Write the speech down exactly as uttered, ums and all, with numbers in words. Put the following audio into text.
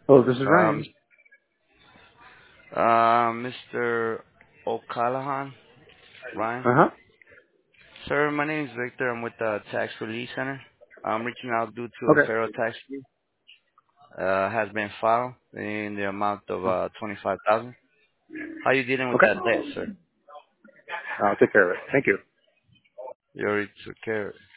Oh, this is Um, Ryan. uh, Mister O'Callahan, Ryan. Uh huh. Sir, my name is Victor. I'm with the Tax Relief Center. I'm reaching out due to a Okay. federal tax fee uh, has been filed in the amount of Oh, uh, twenty-five thousand dollars. How you dealing with okay. that debt, sir? I'll take care of it. Thank you. You already took care of it.